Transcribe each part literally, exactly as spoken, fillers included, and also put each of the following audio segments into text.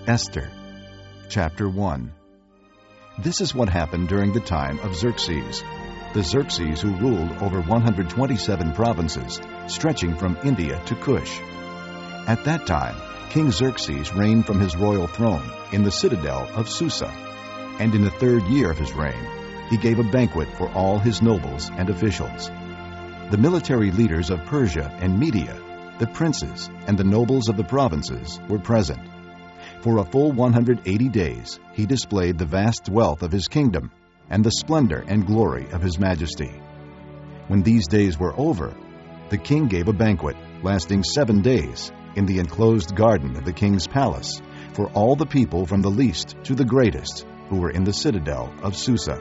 Esther, Chapter one. This is what happened during the time of Xerxes, the Xerxes who ruled over one hundred twenty-seven provinces, stretching from India to Cush. At that time, King Xerxes reigned from his royal throne in the citadel of Susa, and in the third year of his reign, he gave a banquet for all his nobles and officials. The military leaders of Persia and Media, the princes and the nobles of the provinces, were present. For a full one hundred eighty days he displayed the vast wealth of his kingdom and the splendor and glory of his majesty. When these days were over, the king gave a banquet lasting seven days in the enclosed garden of the king's palace for all the people from the least to the greatest who were in the citadel of Susa.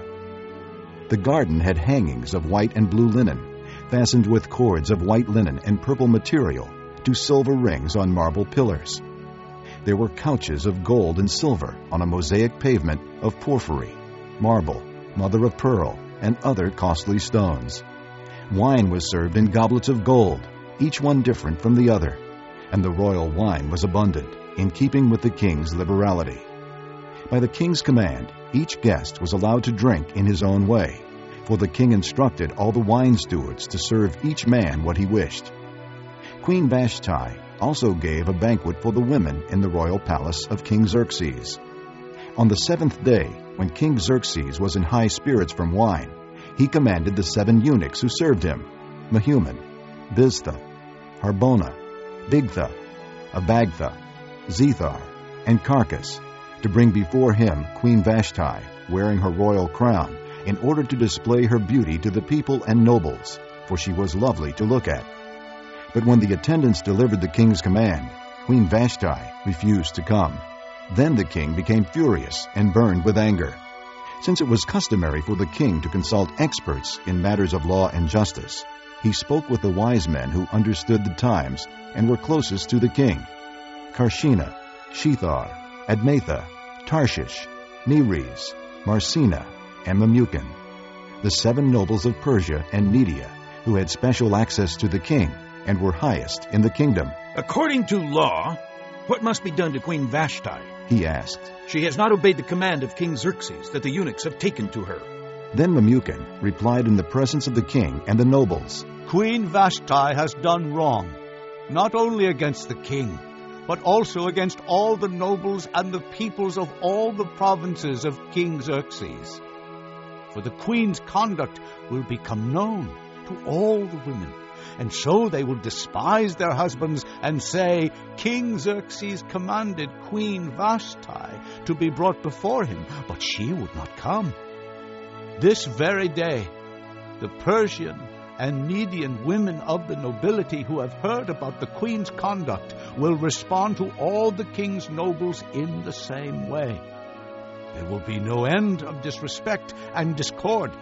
The garden had hangings of white and blue linen, fastened with cords of white linen and purple material to silver rings on marble pillars. There were couches of gold and silver on a mosaic pavement of porphyry, marble, mother of pearl, and other costly stones. Wine was served in goblets of gold, each one different from the other, and the royal wine was abundant, in keeping with the king's liberality. By the king's command, each guest was allowed to drink in his own way, for the king instructed all the wine stewards to serve each man what he wished. Queen Vashti also gave a banquet for the women in the royal palace of King Xerxes. On the seventh day, when King Xerxes was in high spirits from wine, he commanded the seven eunuchs who served him, Mehuman, Biztha, Harbona, Bigtha, Abagtha, Zethar, and Carcass, to bring before him Queen Vashti, wearing her royal crown, in order to display her beauty to the people and nobles, for she was lovely to look at. But when the attendants delivered the king's command, Queen Vashti refused to come. Then the king became furious and burned with anger. Since it was customary for the king to consult experts in matters of law and justice, he spoke with the wise men who understood the times and were closest to the king: Karshina, Shethar, Admatha, Tarshish, Meres, Marsina, and Memucan, the seven nobles of Persia and Media, who had special access to the king and were highest in the kingdom. According to law, what must be done to Queen Vashti? He asked. She has not obeyed the command of King Xerxes that the eunuchs have taken to her. Then Memucan replied in the presence of the king and the nobles, Queen Vashti has done wrong, not only against the king, but also against all the nobles and the peoples of all the provinces of King Xerxes. For the queen's conduct will become known to all the women, and so they will despise their husbands and say, King Xerxes commanded Queen Vashti to be brought before him, but she would not come. This very day, the Persian and Median women of the nobility who have heard about the queen's conduct will respond to all the king's nobles in the same way. There will be no end of disrespect and discord.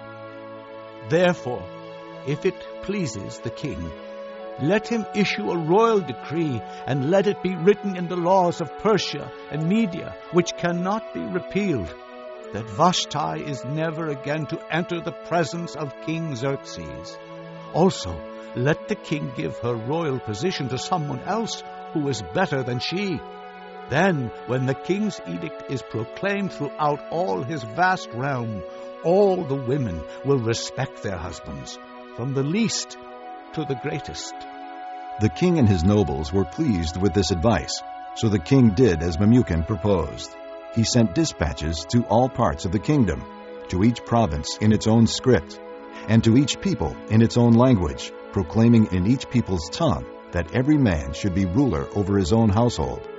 Therefore, if it pleases the king, let him issue a royal decree, and let it be written in the laws of Persia and Media, which cannot be repealed, that Vashti is never again to enter the presence of King Xerxes. Also, let the king give her royal position to someone else who is better than she. Then, when the king's edict is proclaimed throughout all his vast realm, all the women will respect their husbands, from the least to the greatest. The king and his nobles were pleased with this advice, so the king did as Memucan proposed. He sent dispatches to all parts of the kingdom, to each province in its own script, and to each people in its own language, proclaiming in each people's tongue that every man should be ruler over his own household,